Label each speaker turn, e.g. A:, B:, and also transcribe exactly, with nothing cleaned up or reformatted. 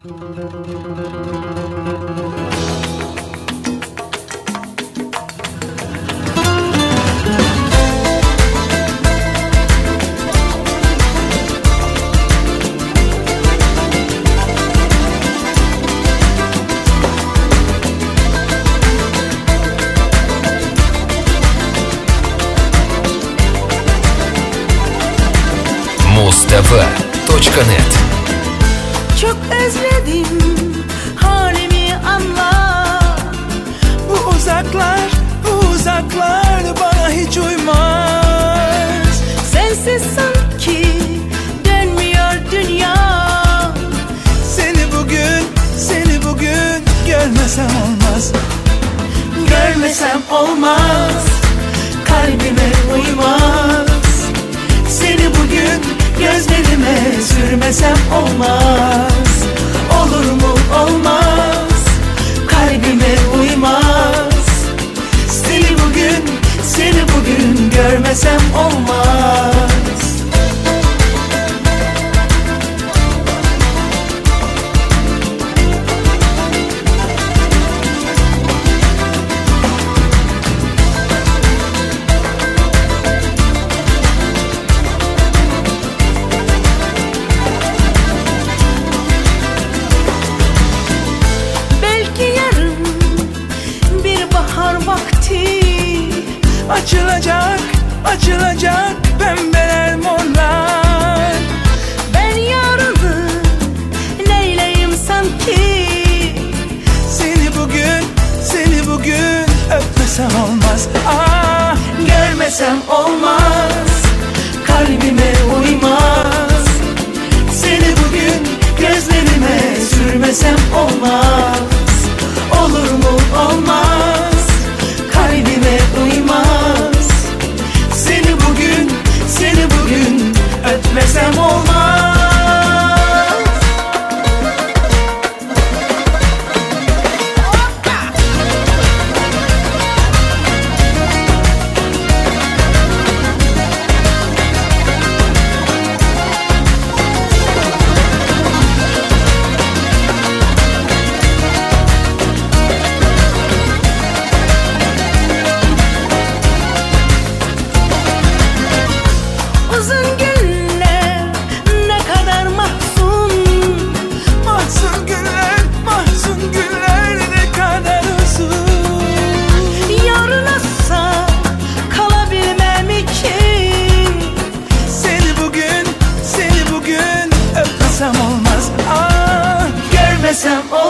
A: Mustafa точка нет.
B: Çok özledim halimi anla.
C: Bu uzaklar, bu uzaklar bana hiç uymaz.
B: Sensiz sanki dönmüyor dünya.
C: Seni bugün, seni bugün görmesem olmaz. Görmesem olmaz, kalbime uymaz. Seni bugün gözlerime sürmesem olmaz. Olur mu olmaz, kalbime uymaz. Seni bugün, seni bugün görmesem olmaz. Açılacak, açılacak pembeler morlar.
B: Ben yaralı neyleyim sanki.
C: Seni bugün, seni bugün öpmesem olmaz. Ah, görmesem olmaz, kalbime uymaz. Seni bugün gözlerime sürmesem olmaz. Olur mu olmaz, kalbime uymaz. Seni bugün, seni bugün öpmesem olmaz. Olmaz, ah, görmesem olmaz.